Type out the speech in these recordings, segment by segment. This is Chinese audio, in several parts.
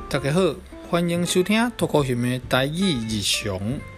大家好，欢迎收听脱口秀的台语日常。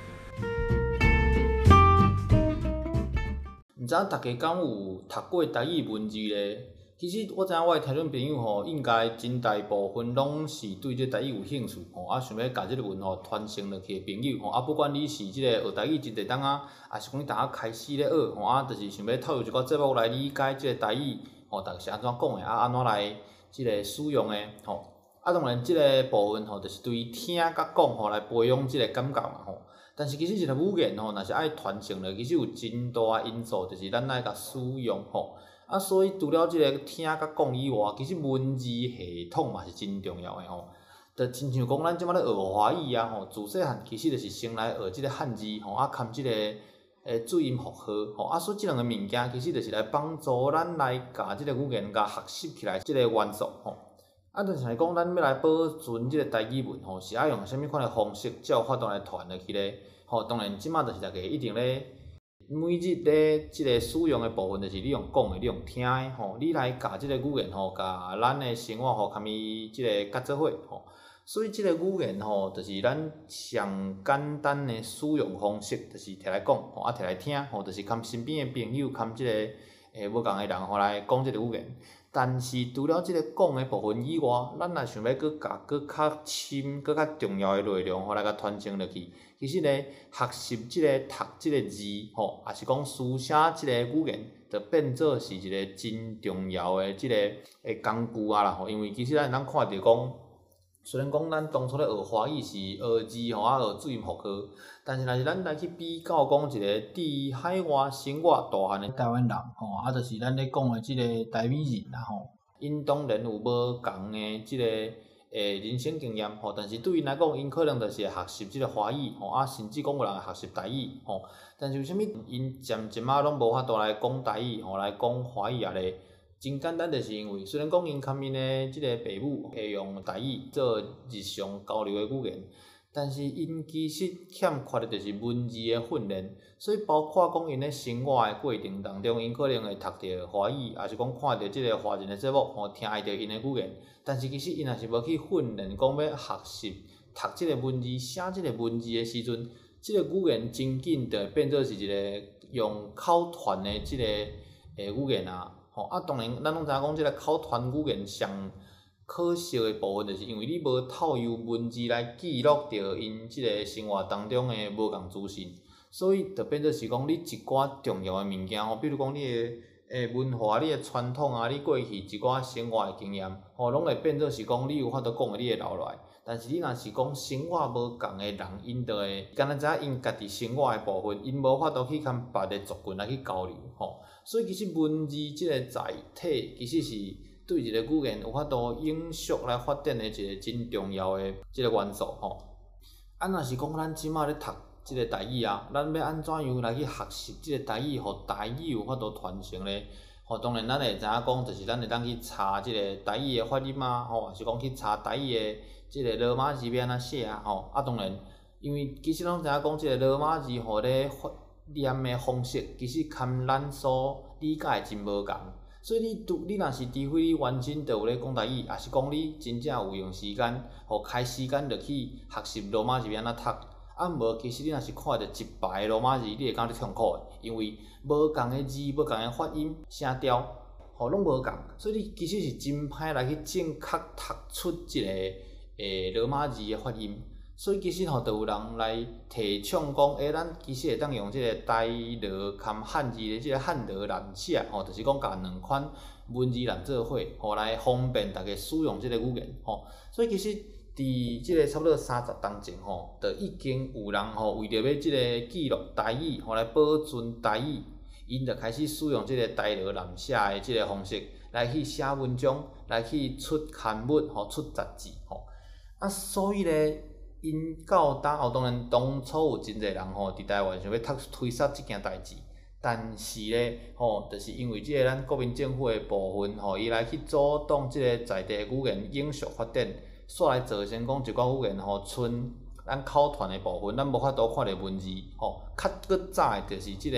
唔知大家敢有读过台语文字咧？其实我知影我的听众朋友吼，应该真大部分拢是对这台语有兴趣吼，想要甲这个文吼传承落去的朋友吼，不管你是这个学台语真侪档还是讲你大家开始咧学吼，就是想要透过一个节目来理解这个台语吼，大家是安怎讲的安怎来这个使用的吼。当然，即个部分吼，就是对听甲讲吼来培养即个感觉嘛吼。但是其实一个语言吼，若是爱传承咧，其实有真大因素，就是咱爱甲使用吼。所以除了即个听甲讲以外，其实文字系统嘛是真重要的吼。就亲像讲咱即摆咧学华语吼，自细汉其实就是先来学即个汉字吼，含即个注音符号吼，所以即两个物件其实就是来帮助咱来甲即个语言甲学习起来即个元素吼。但是来讲，咱要来保存即个台语文吼，是爱用啥物款的方式才有法度来传落去咧？吼，当然即马就是大家一定咧，每日咧即个使用的部分，就是你用讲的，你用听的吼，你来教即个语言吼，甲咱的生活吼，堪咪即个结做伙吼。所以即个语言吼，就是咱上简单的使用方式，就是摕来讲吼，摕来听吼，就是含身边的朋友，含即个无共的人吼来讲即个语言。但是除了即个讲的部分以外，咱若想要佮较深、佮较重要的内容，来甲传承落去，其实咧学习即个读即个字吼，也是讲书写即个语言，就变做是一个真重要的即个工具啦吼。因为其实咱看着讲，虽然讲咱当初咧学华语是学字吼，学注音符号，但是若是咱来去比较讲一个伫海外生活大汉的台湾人吼，就是咱咧讲的即个台美人啦吼，因当然有无共的即个人生经验吼，但是对因来讲，因可能就是会学习即个华语吼，甚至讲有人会学习台语吼，但是为虾米因渐渐拢无法度来讲台语吼，来讲华语咧？真简单，就是因为虽然讲因他们的即个父母会用台语做日常交流的语言，但是因其实欠缺的就是文字的训练，所以包括讲因咧生活的过程当中，因可能会读着华语，还是讲看着即个华人的节目，听会着因的语言，但是其实因若是无去训练，讲要学习读即个文字、写即个文字的时阵，即个语言真紧就变做是一个用口传的即个语言啊。当然，咱拢知影讲，即个口传语言上可惜的部分，就是因为你无透过文字来记录着因即个生活当中的无共资讯，所以就变做是讲你一寡重要的物件比如讲你的文化、你的传统你过去一寡生活的经验拢会变做是讲你有法度讲你会留落来。但是你若是讲生活无共的人，因就会敢若知影因家己生活的部分，因无法度去甲别个族群来去交流所以其实文字即个载体，其实是对一个语言有法度永续来发展的一个真重要的即个元素若是讲咱即马咧读即个台语咱要安怎样来去学习即个台语，互台语有法度传承咧？当然咱会知影讲，就是咱会当去查即个台语的发音还是讲去查台语的即个罗马字要安怎写当然，因为其实拢知影讲，即个罗马字咧念的方式，其实堪咱所理解真无共。所以你若是除非你完整就有咧讲台语，也是讲你真正有用时间，开时间落去学习罗马字要安怎读。无，其实你若是看着一排罗马字，你会感觉痛苦的，因为无共的字、无共的发音、声调，拢无共，所以你其实是真歹来去正确读出即个罗马字的发音。所以其实就有人来提倡讲，咱其实会当用即个台罗含汉字的即个汉罗蓝写，就是讲甲两款文字蓝做伙，来方便大家使用即个语言，所以其实伫即个差不多30年前，就已经有人为着要即个记录台语，来保存台语，因就开始使用即个台罗蓝写的即个方式来去写文章，来去出刊物，出杂志，所以咧。因到当然当初有真侪人伫台湾想要推杀即件代志，但是咧就是因为即个咱国民政府的部分伊来去阻挡即个在地语言永续发展，煞来造成讲一寡语言剩咱口传的部分，咱无法度看到文字较搁早的就是即个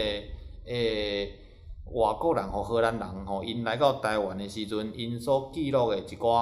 外国人荷兰人因来到台湾的时阵，因所记录的一寡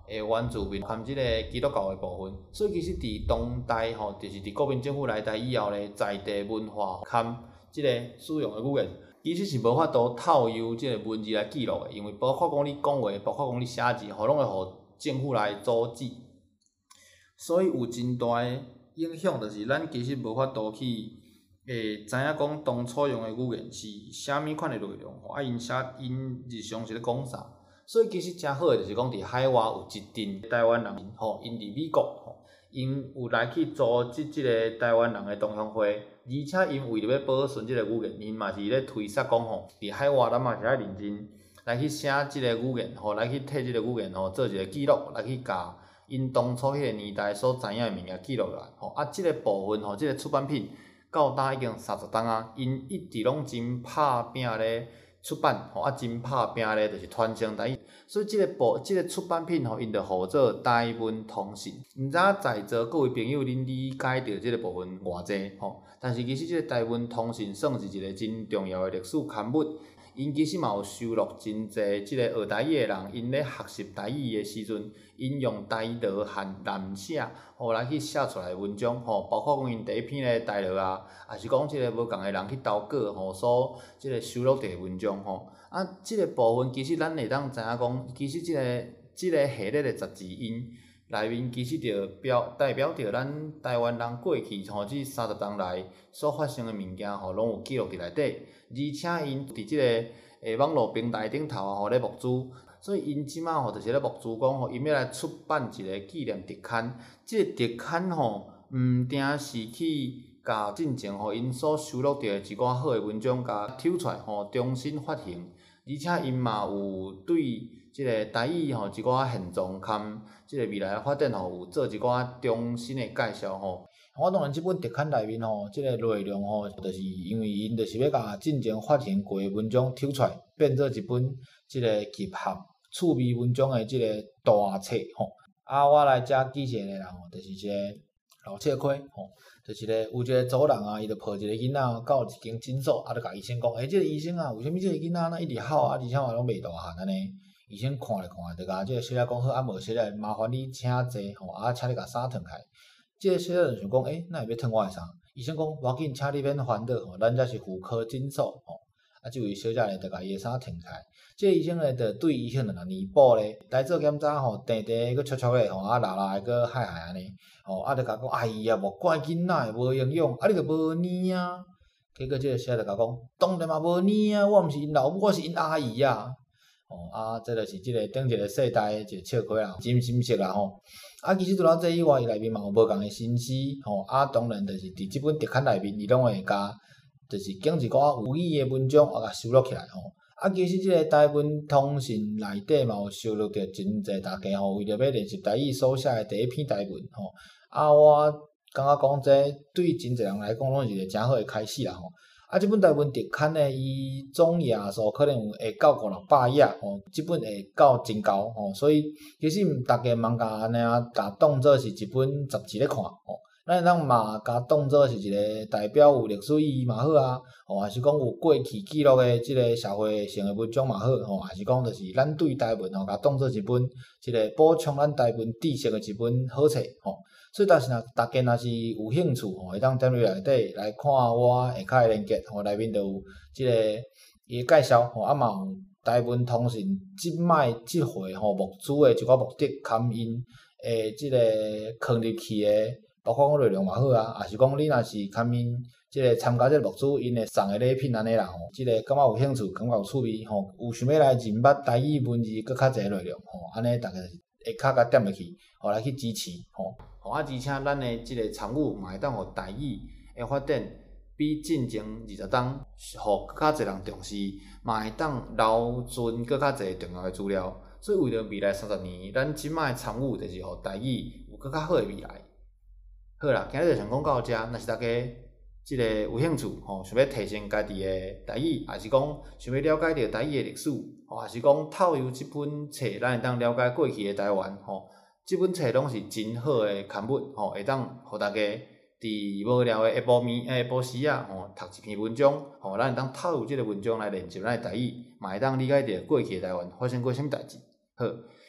原住民含即个基督教的部分，所以其实伫当代吼，就是伫国民政府来台以后咧，在地文化含即个使用的语言，其实是无法度透由即个文字来记录的，因为包括讲你讲话，包括讲你写字，吼，拢会互政府来阻止，所以有真大的影响，就是咱其实无法度去知影讲当初用的语言是虾米款的内容，吼，因日常是咧讲啥。所以其实真好诶，就是讲伫海外有一阵台湾人，吼，因伫美国，吼，因有来去组织即个台湾人诶同乡会，而且因为着要保存即个语言，因嘛是咧推测讲吼，伫海外咱嘛是爱认真来去写即个语言，吼，来去摕即个语言吼做一个记录，来去甲因当初迄个年代所知影诶物件记录落来，吼，即个部分吼，即个出版品到呾已经30档啊，因一直拢真拍拼咧。出版吼真拍拼咧，就是传承台语，所以即个出版品吼，因着号做台文通信。毋知在座各位朋友，恁理解着即个部分偌济吼？但是其实即个台文通信算是一个真重要的历史刊物，因其实嘛有收录真济即个学台语的人，因咧学习台语的时阵，因用台词和蓝写，吼来去写出来的文章，吼，包括讲因第一篇的台词啊，也是讲即个无共的人去投稿，吼，所即个收录的文章，吼，即个部分其实咱会当知影讲，其实即个系列的十字音内面，其实着代表着咱台湾人过去吼即30年来所发生的物件，吼，拢有记录伫内底。而且因伫即个网络平台顶头啊，吼咧募资，所以因即马吼就是咧募资讲吼，因要来出版一个纪念特刊。即个特刊吼，毋定是去甲进前吼因所收录到一寡好诶文章，甲抽出来吼重新发行，而且因嘛有对即个台语吼一寡现状含即个未来诶发展吼有做一寡重新诶介绍吼。我当然，即本特刊内面吼，即个内容吼，就是因为因就是要甲进前发行过诶文章抽出来，变做一本即个集合趣味文章诶即个大册吼。我来遮记一个人吼，就是一个老切亏吼，就是有一个族人啊，伊就抱一个囡仔到一间诊所，就甲医生讲，即个医生啊，为虾米即个囡仔一直哭啊，而且嘛拢袂大汉安尼？医生看咧看咧，就甲即个小仔讲好，无小仔，麻烦你请坐吼，请你甲衫脱开。即个小仔就想讲，哪会要脱我诶衫？医生讲，无要紧，请你免烦恼吼，咱遮是妇科诊所吼。即位小姐咧，就甲伊诶衫脱开。即个医生咧，就对医生就甲年补咧，来做检查吼，定定佫戳戳咧吼，拉拉佫害害安尼，吼，就甲讲，哎呀，无怪囡仔诶，无营养，你着无黏啊。结果即个小姐就甲讲，当然嘛无黏啊，我毋是因老母，我是因阿姨啊。这就是即个顶一个世代一个笑话啦，真心实啦吼。其实除了这以外，伊内面嘛有无共诶心思吼。当然就是伫即本特刊内面，伊拢会甲，就是拣一寡有意义诶文章，甲收录起来吼。其实即个台文通信内底嘛有收录着真侪大家吼，为着要练习台语所写诶第一篇台文吼。我感觉讲这对真侪人来讲，拢是一个诚好诶开始啦吼。即本台文特刊呢，伊总页数可能有会到500-600页吼，即本会到真厚吼，所以其实大家茫甲安尼甲当做是一本杂志咧看吼，咱会当嘛甲当做是一个代表有历史意义嘛好啊，还是讲有过去记录诶即个社会性诶文章嘛好吼，还是讲就是咱对台文吼，甲当做一本即个补充咱台文知识诶一本好册吼。所以，大家若是有兴趣吼，会当点入内底来看我下骹诶连结吼，内面就有即个伊诶介绍吼，嘛有台文通信即回吼募资诶一寡目的，含因诶即个放入去诶，包括讲内容嘛好啊，也是讲你若是含因即个参加即个募资，因会送诶礼品安尼啦吼，即个感觉有兴趣，感觉有趣味吼，有想要来认捌台语文字搁较侪内容吼，安尼大家下骹甲点入去，来去支持吼。而且咱诶即个参与嘛会当互台语诶发展比进前20档互搁较侪人重视，嘛会当留存搁较侪重要诶资料。所以为着未来30年，咱即摆诶参与就是互台语有搁较好诶未来。好啦，今日就先讲到遮，若是大家即个有兴趣吼，想要提升家己诶台语，也是讲想要了解着台语诶历史，也是讲透由即本册，咱会当了解过去诶台湾吼。即本册拢是真好诶刊物吼，会当互大家伫无聊诶下晡时啊吼，读一篇文章吼，咱会当透过即个文章来练习咱诶台语，嘛会当理解着过去诶台湾发生过啥物代志。好，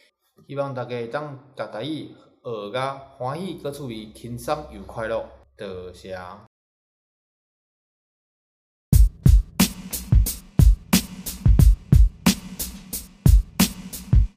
希望大家会当甲台语学甲欢喜，搁趣味，轻松又快乐。多谢。